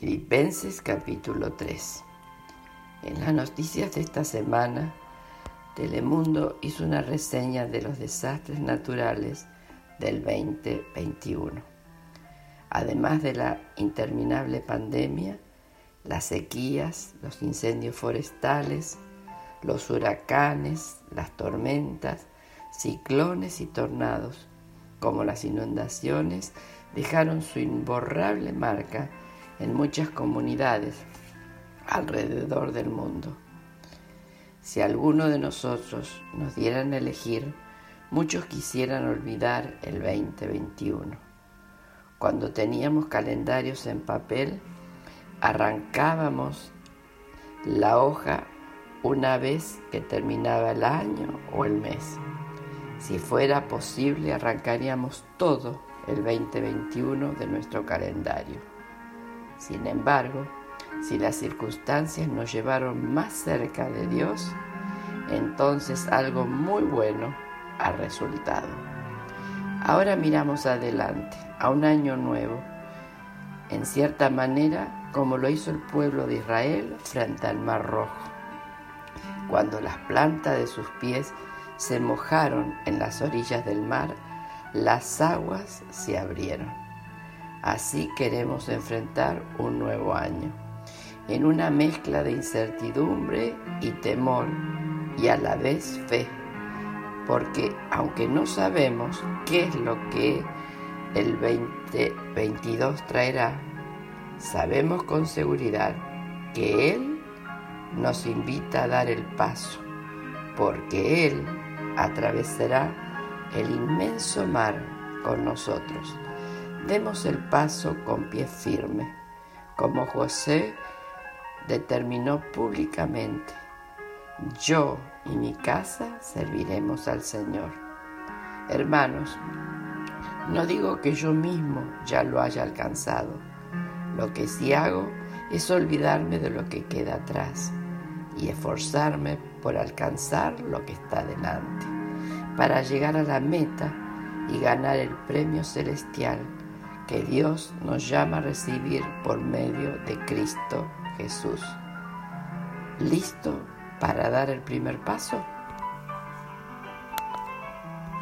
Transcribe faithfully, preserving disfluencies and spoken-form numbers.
Filipenses capítulo tres. En las noticias de esta semana, Telemundo hizo una reseña de los desastres naturales del veinte veintiuno. Además de la interminable pandemia, las sequías, los incendios forestales, los huracanes, las tormentas, ciclones y tornados, como las inundaciones, dejaron su imborrable marca en muchas comunidades alrededor del mundo. Si alguno de nosotros nos dieran a elegir, muchos quisieran olvidar el veinte veintiuno. Cuando teníamos calendarios en papel, arrancábamos la hoja una vez que terminaba el año o el mes. Si fuera posible, arrancaríamos todo el veinte veintiuno de nuestro calendario. Sin embargo, si las circunstancias nos llevaron más cerca de Dios, entonces algo muy bueno ha resultado. Ahora miramos adelante, a un año nuevo, en cierta manera como lo hizo el pueblo de Israel frente al Mar Rojo, cuando las plantas de sus pies se mojaron en las orillas del mar, las aguas se abrieron. Así queremos enfrentar un nuevo año, en una mezcla de incertidumbre y temor, y a la vez fe, porque aunque no sabemos qué es lo que el veinte veintidós traerá, sabemos con seguridad que Él nos invita a dar el paso, porque Él atravesará el inmenso mar con nosotros. Demos el paso con pie firme, como José determinó públicamente: yo y mi casa serviremos al Señor. Hermanos, no digo que yo mismo ya lo haya alcanzado. Lo que sí hago es olvidarme de lo que queda atrás y esforzarme por alcanzar lo que está delante, para llegar a la meta y ganar el premio celestial que Dios nos llama a recibir por medio de Cristo Jesús. ¿Listo para dar el primer paso?